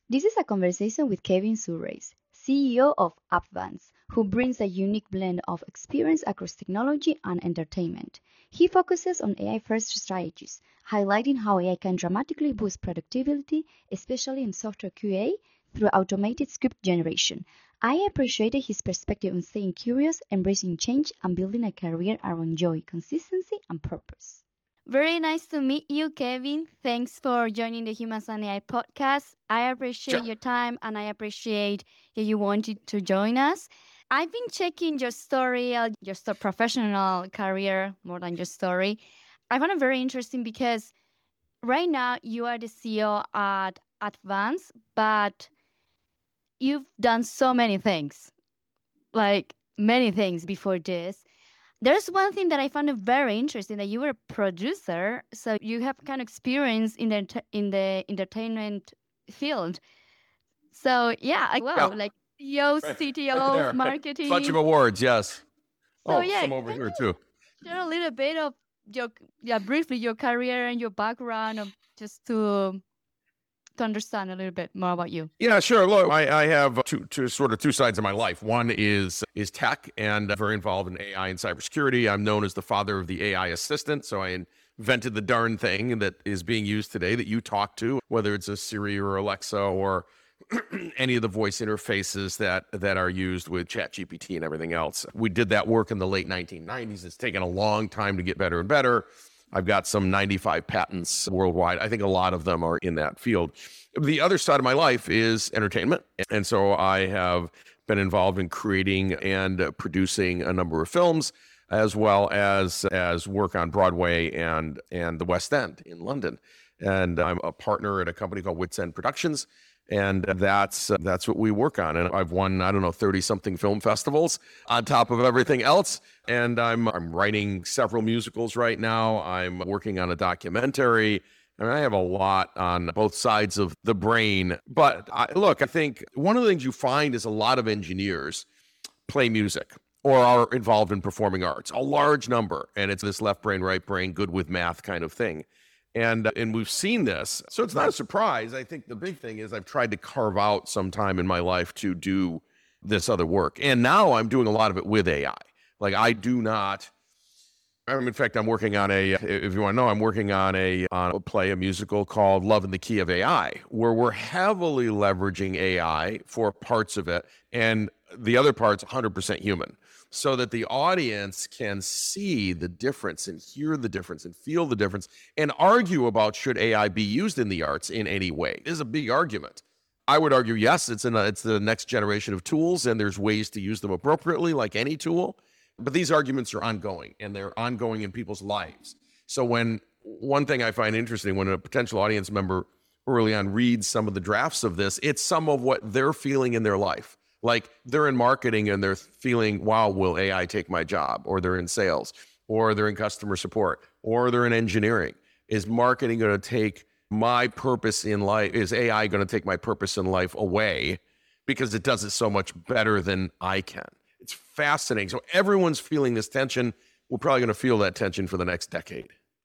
This is a conversation with Kevin Sureis, CEO of Upvance, who brings a unique blend of experience across technology and entertainment. He focuses on AI-first strategies, highlighting how AI can dramatically boost productivity, especially in software QA, through automated script generation. I appreciated his perspective on staying curious, embracing change, and building a career around joy, consistency, and purpose. Very nice to meet you, Kevin. Thanks for joining the Humans and AI podcast. I appreciate Sure. your time and I appreciate that you wanted to join us. I've been checking your story, professional career more than your story. I found it very interesting because right now you are the CEO at Advance, but you've done so many things, like many things before this. There's one thing that I found it very interesting that you were a producer, so you have kind of experience in the entertainment field. So yeah, wow, Yeah. like CEO, Right. Right CTO, there. Bunch of marketing. awards, yes. So Oh, yeah, some over can here you too. share a little bit of your briefly your career and your background, just to understand a little bit more about you. Yeah, sure. Look, I have two sides of my life. One is tech and very involved in AI and cybersecurity. I'm known as the father of the AI assistant. So I invented the darn thing that is being used today that you talk to, whether it's a Siri or Alexa or any of the voice interfaces that are used with ChatGPT and everything else. We did that work in the late 1990s. It's taken a long time to get better and better. I've got some 95 patents worldwide. I think a lot of them are in that field. The other side of my life is entertainment. And so I have been involved in creating and producing a number of films, as well as work on Broadway and the West End in London. And I'm a partner at a company called Wits End Productions. And that's what we work on. And I've won, 30 something film festivals on top of everything else. And I'm writing several musicals right now. I'm working on a documentary. I mean, I have a lot on both sides of the brain. But I think one of the things you find is a lot of engineers play music or are involved in performing arts, a large number. And it's this left brain, right brain, good with math kind of thing. And we've seen this. So it's not a surprise. I think the big thing is I've tried to carve out some time in my life to do this other work. And now I'm doing a lot of it with AI. Like I do not, in fact, I'm working on if you want to know, I'm working on a play, a musical called Love in the Key of AI, where we're heavily leveraging AI for parts of it. And the other part's 100% human, so that the audience can see the difference and hear the difference and feel the difference and argue about should AI be used in the arts in any way. This is a big argument. I would argue, yes, it's the next generation of tools and there's ways to use them appropriately like any tool. But these arguments are ongoing and they're ongoing in people's lives. So one thing I find interesting when a potential audience member early on reads some of the drafts of this, it's some of what they're feeling in their life. Like they're in marketing and they're feeling, wow, will AI take my job? Or they're in sales, or they're in customer support, or they're in engineering. Is marketing going to take my purpose in life? Is AI going to take my purpose in life away because it does it so much better than I can? It's fascinating. So everyone's feeling this tension. We're probably going to feel that tension for the next decade.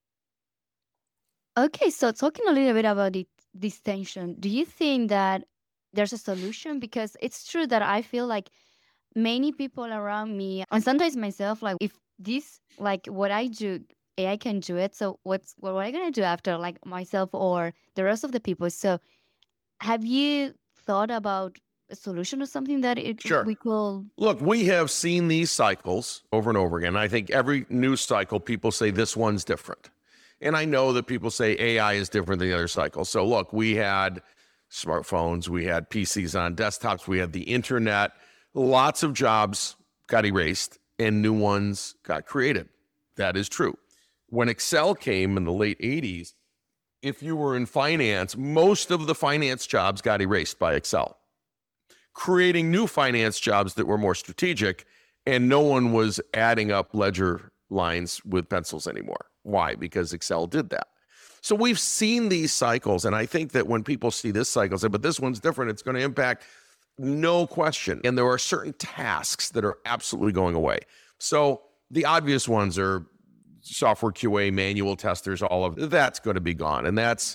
Okay, so talking a little bit about this tension, do you think that there's a solution? Because it's true that I feel like many people around me, and sometimes myself, like if this, like what I do, AI can do it. So what am I gonna do after, like myself or the rest of the people? So have you thought about a solution or something that Sure. we could? Look, we have seen these cycles over and over again. I think every news cycle, people say this one's different. And I know that people say AI is different than the other cycle. So look, we had smartphones, we had PCs on desktops, we had the internet. Lots of jobs got erased and new ones got created. That is true. When Excel came in the late 80s, if you were in finance, most of the finance jobs got erased by Excel, creating new finance jobs that were more strategic, and no one was adding up ledger lines with pencils anymore. Why? Because Excel did that. So we've seen these cycles, and I think that when people see this cycle, say, but this one's different, it's going to impact, no question. And there are certain tasks that are absolutely going away. So the obvious ones are software QA, manual testers, all of that's going to be gone. And that's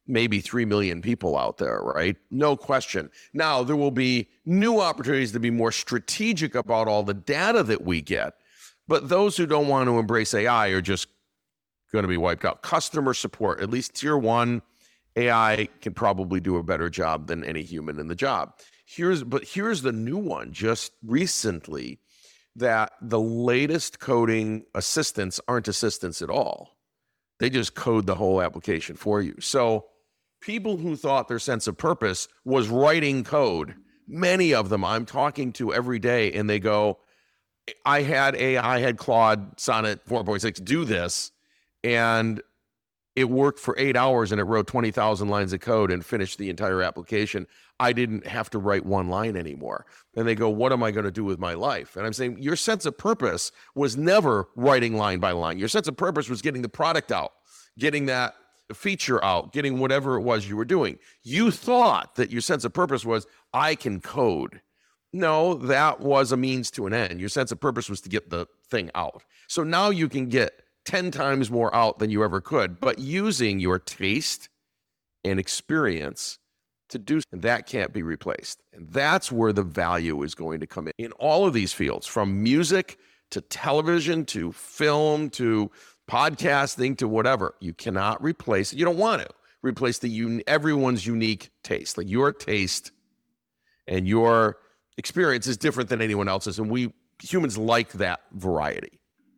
maybe 3 million people out there, right? No question. Now, there will be new opportunities to be more strategic about all the data that we get. But those who don't want to embrace AI are just going to be wiped out. Customer support, at least tier one, AI can probably do a better job than any human in the job. Here's the new one just recently, that the latest coding assistants aren't assistants at all. They just code the whole application for you. So people who thought their sense of purpose was writing code, many of them I'm talking to every day, and they go, I had Claude Sonnet 4.6 do this, and it worked for 8 hours, and it wrote 20,000 lines of code and finished the entire application. I didn't have to write one line anymore. And they go, what am I going to do with my life? And I'm saying, your sense of purpose was never writing line by line. Your sense of purpose was getting the product out, getting that feature out, getting whatever it was you were doing. You thought that your sense of purpose was, I can code. No, that was a means to an end. Your sense of purpose was to get the thing out. So now you can get 10 times more out than you ever could, but using your taste and experience to do, and that can't be replaced. And that's where the value is going to come in all of these fields, from music to television to film to podcasting to whatever. You cannot replace it. You don't want to replace everyone's unique taste. Like, your taste and your experience is different than anyone else's, and we humans like that variety.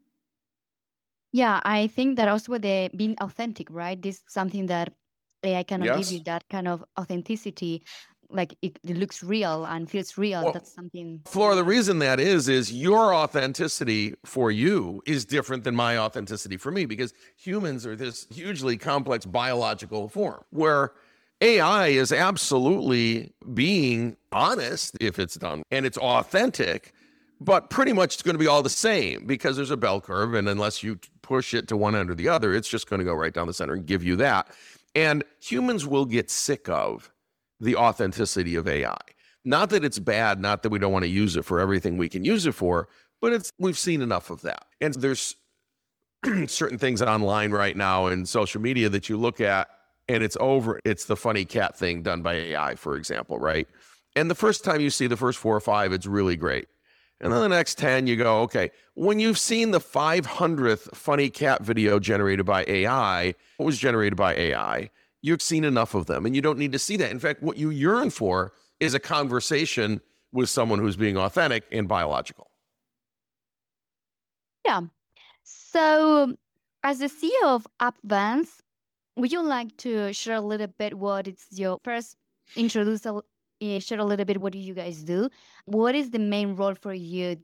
Yeah, I think that also the being authentic, right? This is something that AI cannot give you, that kind of authenticity. Like, it looks real and feels real. Well, that's something. Flora, the reason that is your authenticity for you is different than my authenticity for me, because humans are this hugely complex biological form where AI is absolutely being honest if it's done, and it's authentic, but pretty much it's going to be all the same because there's a bell curve, and unless you push it to one end or the other, it's just going to go right down the center and give you that. And humans will get sick of the authenticity of AI. Not that it's bad, not that we don't want to use it for everything we can use it for, but we've seen enough of that. And there's certain things online right now in social media that you look at, and it's over. It's the funny cat thing done by AI, for example, right? And the first time you see the first 4 or 5, it's really great. And then the next 10, you go, okay, when you've seen the 500th funny cat video generated by AI, what was generated by AI, you've seen enough of them, and you don't need to see that. In fact, what you yearn for is a conversation with someone who's being authentic and biological. Yeah. So, as the CEO of Appvance, would you like to share a little bit what it's your first share a little bit what do you guys do? What is the main role for you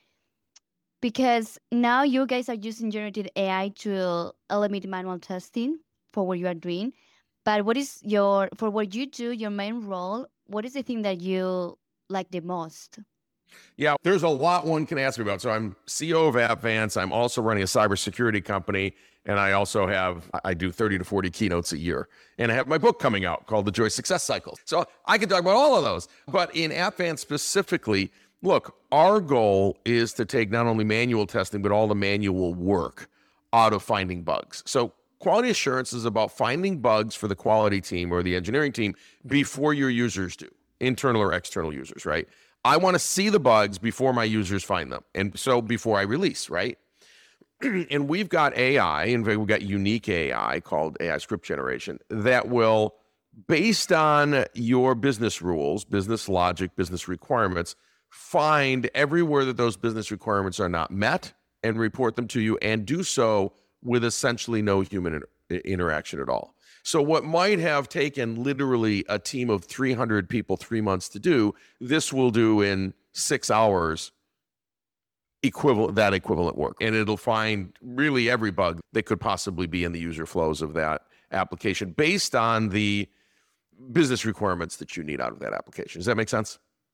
because now you guys are using generative AI to eliminate manual testing for what you are doing. But what is for what you do, your main role, what is the thing that you like the most? Yeah, there's a lot one can ask me about. So I'm CEO of Appvance. I'm also running a cybersecurity company. And I do 30 to 40 keynotes a year. And I have my book coming out called The Joy Success Cycle. So I could talk about all of those. But in Appvance specifically, look, our goal is to take not only manual testing, but all the manual work out of finding bugs. So quality assurance is about finding bugs for the quality team or the engineering team before your users do, internal or external users, right? I want to see the bugs before my users find them. And so before I release, right? And we've got AI, in fact, we've got unique AI called AI script generation that will, based on your business rules, business logic, business requirements, find everywhere that those business requirements are not met and report them to you, and do so with essentially no human interaction at all. So what might have taken literally a team of 300 people 3 months to do, this will do in 6 hours equivalent work. And it'll find really every bug that could possibly be in the user flows of that application based on the business requirements that you need out of that application. Does that make sense?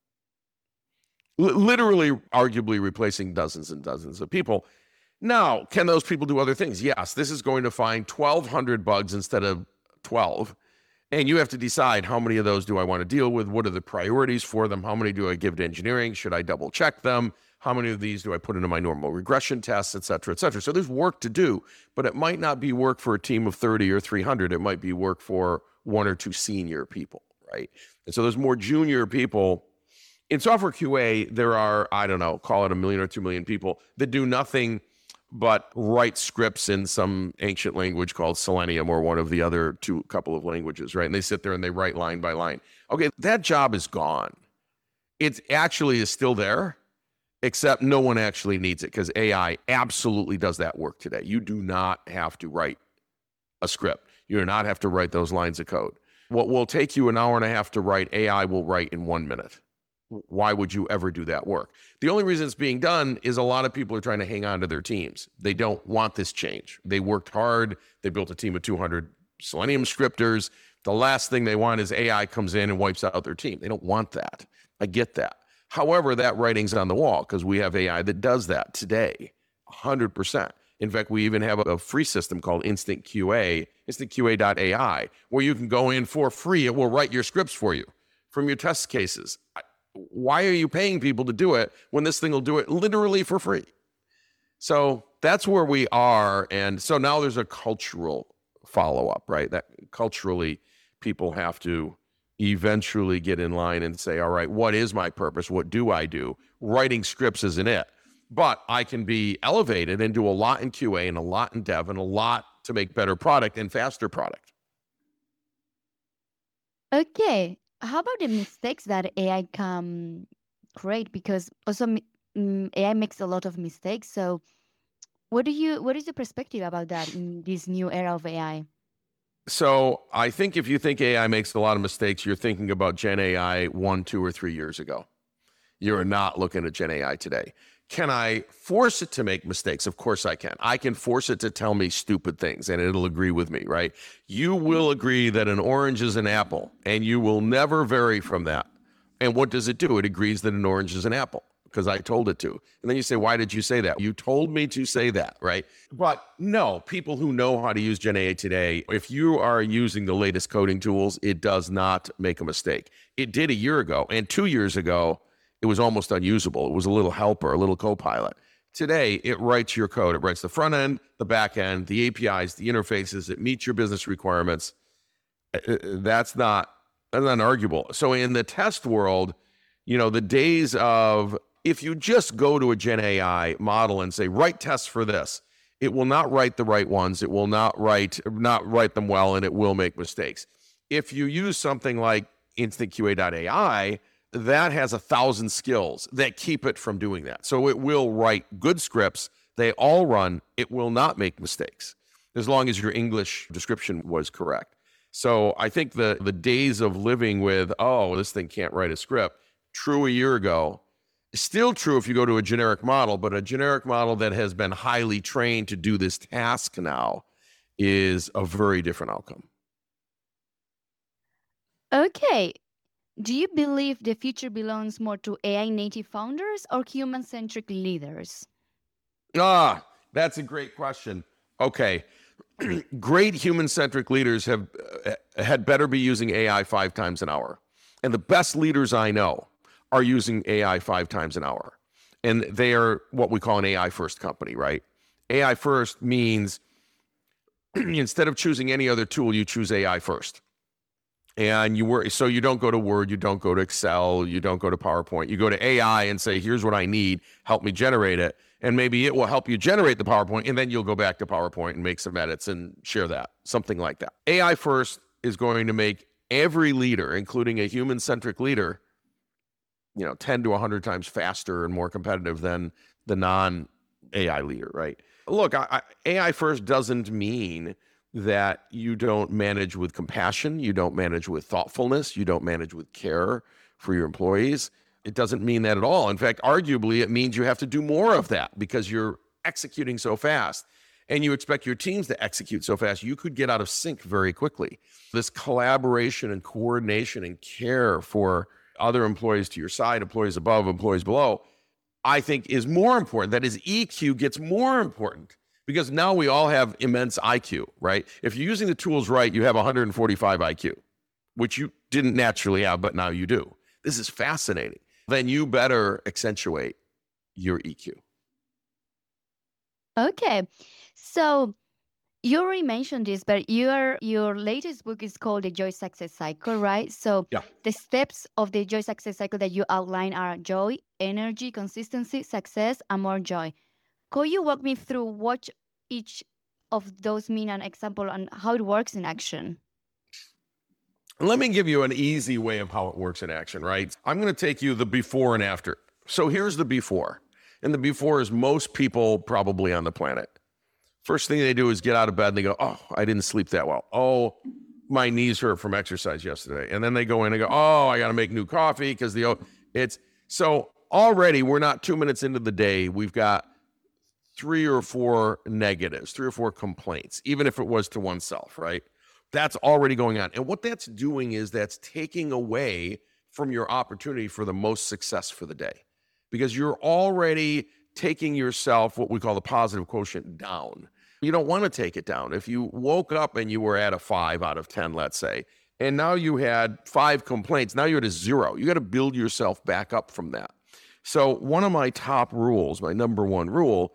Literally, arguably replacing dozens and dozens of people. Now, can those people do other things? Yes, this is going to find 1,200 bugs instead of 12. And you have to decide, how many of those do I want to deal with? What are the priorities for them? How many do I give to engineering? Should I double check them? How many of these do I put into my normal regression tests, et cetera, et cetera? So there's work to do, but it might not be work for a team of 30 or 300. It might be work for one or two senior people, right? And so there's more junior people. In software QA, there are, I don't know, call it 1 million or 2 million people that do nothing but write scripts in some ancient language called Selenium or one of the other couple of languages, right? And they sit there and they write line by line. Okay, that job is gone. It actually is still there, except no one actually needs it because AI absolutely does that work today. You do not have to write a script. You do not have to write those lines of code. What will take you an hour and a half to write, AI will write in 1 minute. Why would you ever do that work? The only reason it's being done is a lot of people are trying to hang on to their teams. They don't want this change. They worked hard. They built a team of 200 Selenium scripters. The last thing they want is AI comes in and wipes out their team. They don't want that. I get that. However, that writing's on the wall because we have AI that does that today, 100%. In fact, we even have a free system called Instant QA, instantqa.ai, where you can go in for free. It will write your scripts for you from your test cases. Why are you paying people to do it when this thing will do it literally for free? So that's where we are. And so now there's a cultural follow-up, right? That culturally people have to eventually get in line and say, all right, what is my purpose? What do I do? Writing scripts isn't it. But I can be elevated and do a lot in QA and a lot in dev and a lot to make better product and faster product. Okay. How about the mistakes that AI can create? Because also AI makes a lot of mistakes. So what is your perspective about that in this new era of AI? So I think if you think AI makes a lot of mistakes, you're thinking about Gen AI 1, 2, or 3 years ago. You're not looking at Gen AI today. Can I force it to make mistakes? Of course I can. I can force it to tell me stupid things and it'll agree with me, right? You will agree that an orange is an apple and you will never vary from that. And what does it do? It agrees that an orange is an apple because I told it to. And then you say, why did you say that? You told me to say that, right? But no, people who know how to use Gen AI today, if you are using the latest coding tools, it does not make a mistake. It did a year ago, and 2 years ago, it was almost unusable. It was a little helper, a little co-pilot. Today, it writes your code. It writes the front end, the back end, the APIs, the interfaces. It meets your business requirements. That's not arguable. So in the test world, the days of, if you just go to a Gen AI model and say, write tests for this, it will not write the right ones. It will not write them well, and it will make mistakes. If you use something like instantqa.ai, that has 1,000 skills that keep it from doing that. So it will write good scripts. They all run. It will not make mistakes as long as your English description was correct. So I think the days of living with, this thing can't write a script, true a year ago, still true if you go to a generic model, but a generic model that has been highly trained to do this task now is a very different outcome. Okay. Do you believe the future belongs more to AI native founders or human-centric leaders? That's a great question. Okay. Great human-centric leaders had better be using AI 5 times an hour. And the best leaders I know are using AI 5 times an hour. And they are what we call an AI first company, right? AI first means instead of choosing any other tool, you choose AI first. And so you don't go to Word, you don't go to Excel, you don't go to PowerPoint. You go to AI and say, here's what I need, help me generate it. And maybe it will help you generate the PowerPoint, and then you'll go back to PowerPoint and make some edits and share that, something like that. AI first is going to make every leader, including a human-centric leader, 10 to 100 times faster and more competitive than the non-AI leader, right? Look, AI first doesn't mean that you don't manage with compassion, you don't manage with thoughtfulness, you don't manage with care for your employees. It doesn't mean that at all. In fact, arguably, it means you have to do more of that because you're executing so fast and you expect your teams to execute so fast. You could get out of sync very quickly. This collaboration and coordination and care for other employees to your side, employees above, employees below, I think is more important. That is, EQ gets more important. Because now we all have immense IQ, right? If you're using the tools right, you have 145 IQ, which you didn't naturally have, but now you do. This is fascinating. Then you better accentuate your EQ. Okay. So You already mentioned this, but your latest book is called The Joy Success Cycle, right? So Yeah. the steps of the Joy Success Cycle that you outline are joy, energy, consistency, success, and more joy. Could you walk me through what each of those mean, an example on how it works in action? Let me give you an easy way of how it works in action, right? I'm going to take you the before and after. So here's the before. And the before is most people probably on the planet. First thing they do is get out of bed and they go, oh, I didn't sleep that well. Oh, my knees hurt from exercise yesterday. And then they go in and go, oh, I got to make new coffee because it's so already we're not 2 minutes into the day. We've got 3 or 4 negatives, 3 or 4 complaints, even if it was to oneself, right? That's already going on. And what that's doing is that's taking away from your opportunity for the most success for the day because you're already taking yourself, what we call the positive quotient, down. You don't want to take it down. If you woke up and you were at a 5 out of 10, let's say, and now you had 5 complaints, now you're at a 0. You got to build yourself back up from that. So one of my top rules, my number 1 rule,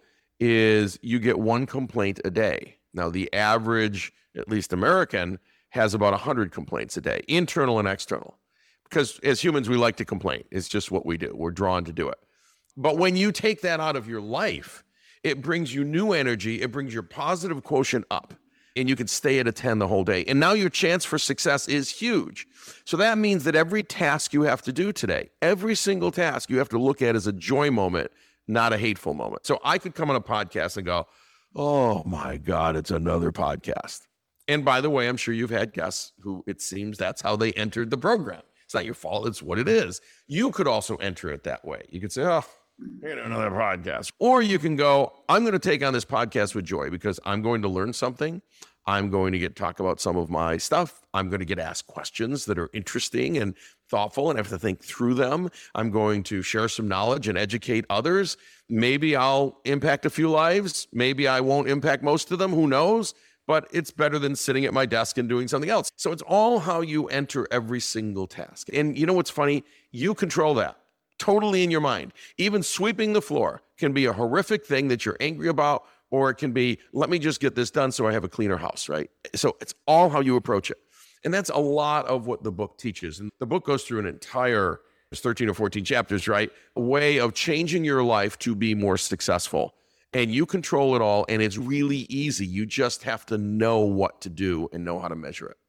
is you get 1 complaint a day. Now, the average, at least American, has about 100 complaints a day, internal and external. Because as humans, we like to complain. It's just what we do. We're drawn to do it. But when you take that out of your life, it brings you new energy. It brings your positive quotient up. And you can stay at a 10 the whole day. And now your chance for success is huge. So that means that every task you have to do today, every single task you have to look at as a joy moment, not a hateful moment. So I could come on a podcast and go, oh my God, it's another podcast. And by the way, I'm sure you've had guests who it seems that's how they entered the program. It's not your fault. It's what it is. You could also enter it that way. You could say, oh, another podcast. Or you can go, I'm going to take on this podcast with joy because I'm going to learn something. I'm going to talk about some of my stuff. I'm going to get asked questions that are interesting and thoughtful and I have to think through them. I'm going to share some knowledge and educate others. Maybe I'll impact a few lives. Maybe I won't impact most of them. Who knows? But it's better than sitting at my desk and doing something else. So it's all how you enter every single task. And you know what's funny? You control that totally in your mind. Even sweeping the floor can be a horrific thing that you're angry about, or it can be, let me just get this done so I have a cleaner house, right? So it's all how you approach it. And that's a lot of what the book teaches. And the book goes through an entire, there's 13 or 14 chapters, right? A way of changing your life to be more successful. And you control it all, and it's really easy. You just have to know what to do and know how to measure it.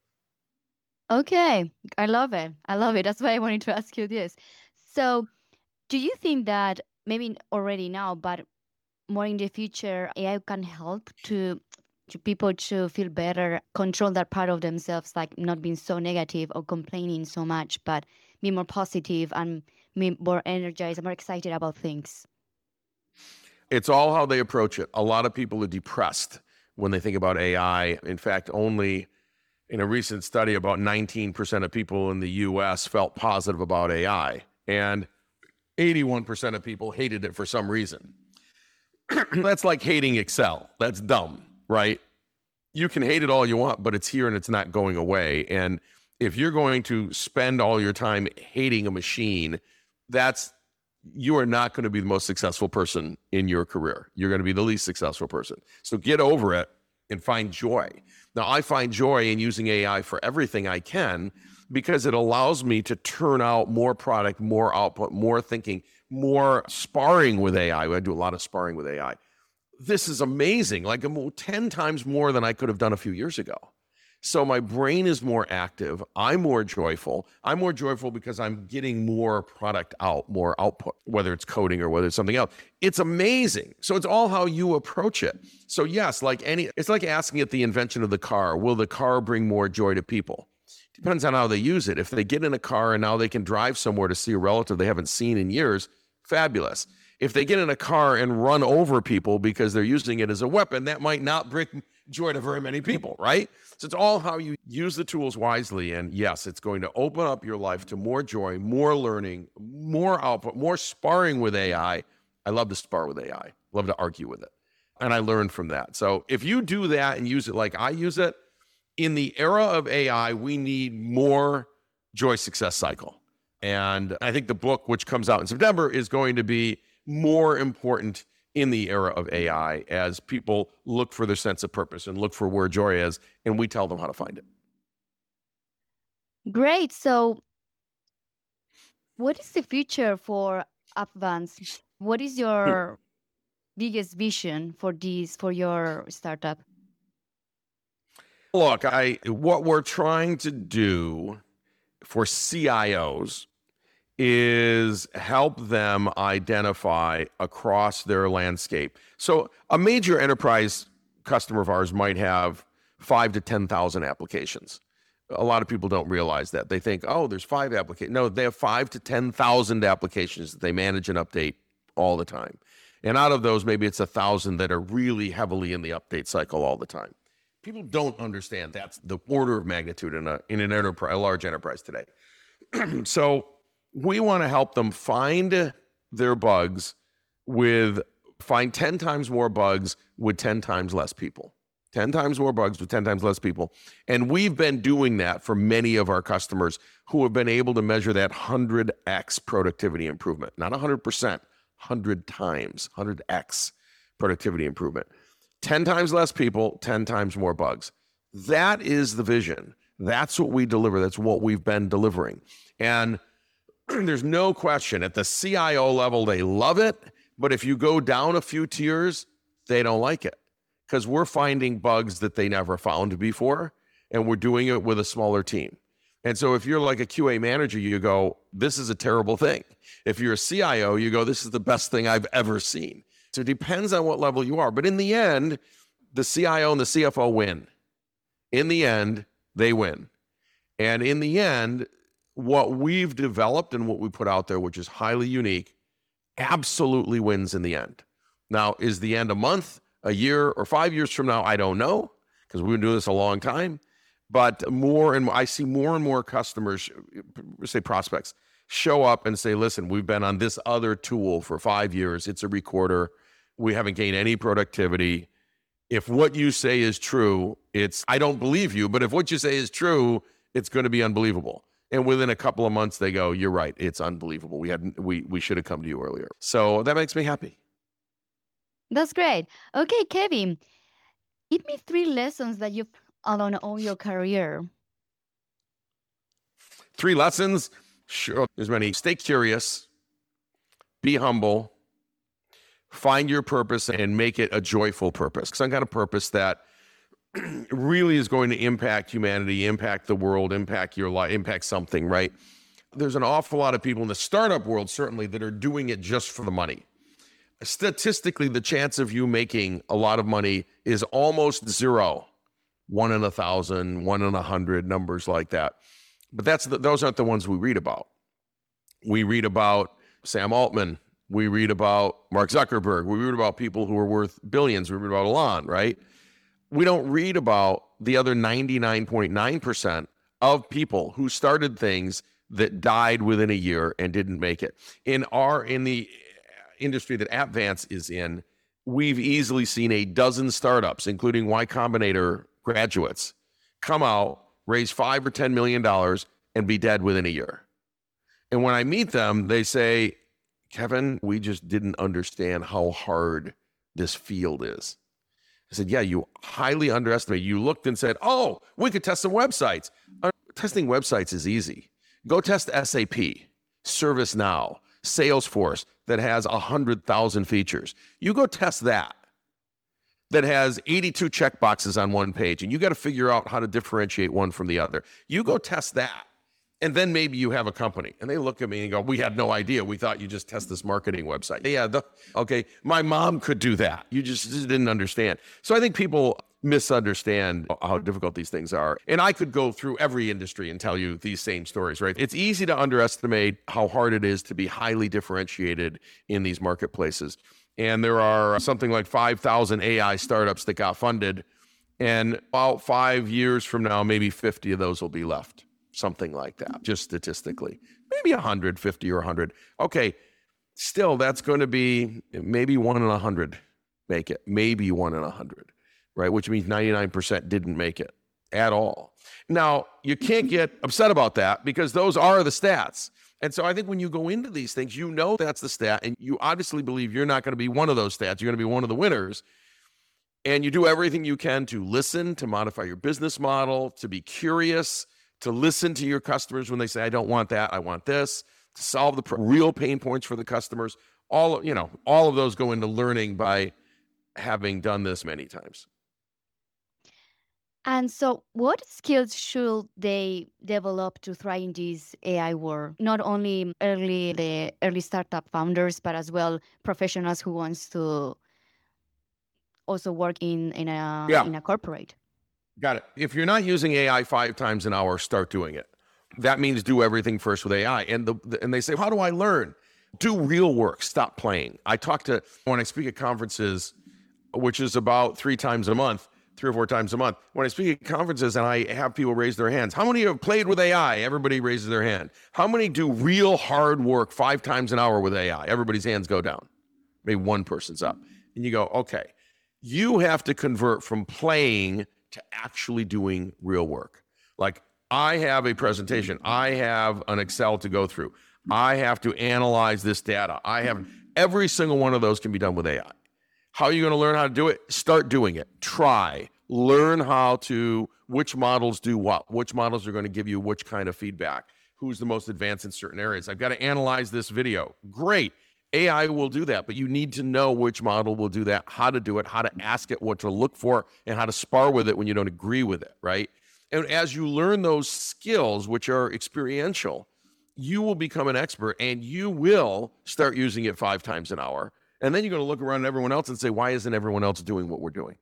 Okay, I love it. I love it. That's why I wanted to ask you this. So, do you think that maybe already now, but more in the future, AI can help to people to feel better, control that part of themselves, like not being so negative or complaining so much, but be more positive and be more energized and more excited about things? It's all how they approach it. A lot of people are depressed when they think about AI. In fact, only in a recent study, about 19% of people in the US felt positive about AI, and 81% of people hated it for some reason. That's like hating Excel. That's dumb, right? You can hate it all you want, but it's here and it's not going away. And if you're going to spend all your time hating a machine, you are not going to be the most successful person in your career. You're going to be the least successful person. So get over it and find joy. Now, I find joy in using AI for everything I can because it allows me to turn out more product, more output, more thinking, more sparring with AI. I do a lot of sparring with AI. This is amazing, like 10 times more than I could have done a few years ago. So my brain is more active. I'm more joyful. I'm more joyful because I'm getting more product out, more output, whether it's coding or whether it's something else. It's amazing. So it's all how you approach it. So yes, it's like asking at the invention of the car, will the car bring more joy to people? Depends on how they use it. If they get in a car and now they can drive somewhere to see a relative they haven't seen in years, fabulous. If they get in a car and run over people because they're using it as a weapon, that might not bring joy to very many people, right? So it's all how you use the tools wisely. And yes, it's going to open up your life to more joy, more learning, more output, more sparring with AI. I love to spar with AI, love to argue with it. And I learned from that. So if you do that and use it like I use it, in the era of AI, we need more Joy Success Cycle. And I think the book, which comes out in September, is going to be more important in the era of AI as people look for their sense of purpose and look for where joy is, and we tell them how to find it. Great. So, what is the future for Upvance? What is your biggest vision for your startup? Look, what we're trying to do for CIOs is help them identify across their landscape. So a major enterprise customer of ours might have 5 to 10,000 applications. A lot of people don't realize that. They think, oh, there's 5 applications. No, they have 5 to 10,000 applications that they manage and update all the time. And out of those, maybe it's 1,000 that are really heavily in the update cycle all the time. People don't understand that's the order of magnitude in an enterprise, a large enterprise today. So we want to help them find their bugs find 10 times more bugs with 10 times less people. 10 times more bugs with 10 times less people. And we've been doing that for many of our customers who have been able to measure that 100x productivity improvement. Not 100%, 100 times, 100x productivity improvement. 10 times less people, 10 times more bugs. That is the vision. That's what we deliver. That's what we've been delivering. And there's no question at the CIO level, they love it. But if you go down a few tiers, they don't like it because we're finding bugs that they never found before. And we're doing it with a smaller team. And so if you're like a QA manager, you go, this is a terrible thing. If you're a CIO, you go, this is the best thing I've ever seen. So it depends on what level you are. But in the end, the CIO and the CFO win. In the end, they win. And in the end, what we've developed and what we put out there, which is highly unique, absolutely wins in the end. Now, is the end a month, a year, or 5 years from now? I don't know, because we've been doing this a long time. But I see more and more customers, say prospects, show up and say, listen, we've been on this other tool for 5 years. It's a recorder. We haven't gained any productivity. If what you say is true, I don't believe you, but if what you say is true, it's going to be unbelievable. And within a couple of months, they go, you're right, it's unbelievable. We should have come to you earlier. So that makes me happy. That's great. Okay, Kevin, give me 3 lessons that you've along all your career. 3 lessons? Sure, there's many. Stay curious, be humble, find your purpose and make it a joyful purpose. Some kind of purpose that really is going to impact humanity, impact the world, impact your life, impact something, right? There's an awful lot of people in the startup world, certainly, that are doing it just for the money. Statistically, the chance of you making a lot of money is almost 0. 1 in 1,000, 1 in 100, numbers like that. But those aren't the ones we read about. We read about Sam Altman. We read about Mark Zuckerberg. We read about people who are worth billions. We read about Elon, right? We don't read about the other 99.9% of people who started things that died within a year and didn't make it. In the industry that Upvance is in, we've easily seen a dozen startups, including Y Combinator graduates, come out, raise $5 or $10 million, and be dead within a year. And when I meet them, they say, Kevin, we just didn't understand how hard this field is. I said, yeah, you highly underestimate. You looked and said, oh, we could test some websites. Testing websites is easy. Go test SAP, ServiceNow, Salesforce that has 100,000 features. You go test that has 82 checkboxes on one page, and you got to figure out how to differentiate one from the other. You go test that, and then maybe you have a company. And they look at me and go, we had no idea. We thought you just test this marketing website. Yeah, okay, my mom could do that. You just didn't understand. So I think people misunderstand how difficult these things are. And I could go through every industry and tell you these same stories, right? It's easy to underestimate how hard it is to be highly differentiated in these marketplaces. And there are something like 5,000 AI startups that got funded. And about 5 years from now, maybe 50 of those will be left. Something like that, just statistically. Maybe 150 or 100. Okay, still, that's going to be maybe 1 in 100 make it. Maybe 1 in 100, right? Which means 99% didn't make it at all. Now, you can't get upset about that because those are the stats. And so I think when you go into these things, you know that's the stat, and you obviously believe you're not going to be one of those stats. You're going to be one of the winners. And you do everything you can to listen, to modify your business model, to be curious, to listen to your customers when they say, I don't want that, I want this, to solve the real pain points for the customers. All of those go into learning by having done this many times. And so, what skills should they develop to thrive in this AI world? Not only the early startup founders, but as well professionals who wants to also work in a corporate. Got it. If you're not using AI 5 times an hour, start doing it. That means do everything first with AI. And they say, how do I learn? Do real work. Stop playing. When I speak at conferences, which is about 3 or 4 times a month. When I speak at conferences and I have people raise their hands, how many have played with AI? Everybody raises their hand. How many do real hard work 5 times an hour with AI? Everybody's hands go down. Maybe one person's up. And you go, okay, you have to convert from playing to actually doing real work. Like, I have a presentation. I have an Excel to go through. I have to analyze this data. Every single one of those can be done with AI. How are you going to learn how to do it? Start doing it. Try. Learn which models do what, which models are going to give you which kind of feedback, who's the most advanced in certain areas. I've got to analyze this video. Great. AI will do that, but you need to know which model will do that, how to do it, how to ask it what to look for, and how to spar with it when you don't agree with it, right? And as you learn those skills, which are experiential, you will become an expert, and you will start using it 5 times an hour. And then you're going to look around at everyone else and say, why isn't everyone else doing what we're doing?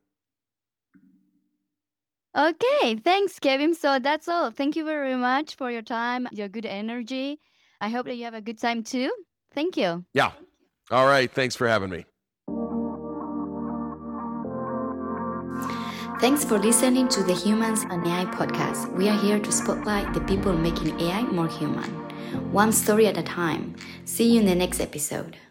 Okay, thanks, Kevin. So that's all. Thank you very much for your time, your good energy. I hope that you have a good time too. Thank you. Yeah. All right. Thanks for having me. Thanks for listening to the Humans and AI podcast. We are here to spotlight the people making AI more human. One story at a time. See you in the next episode.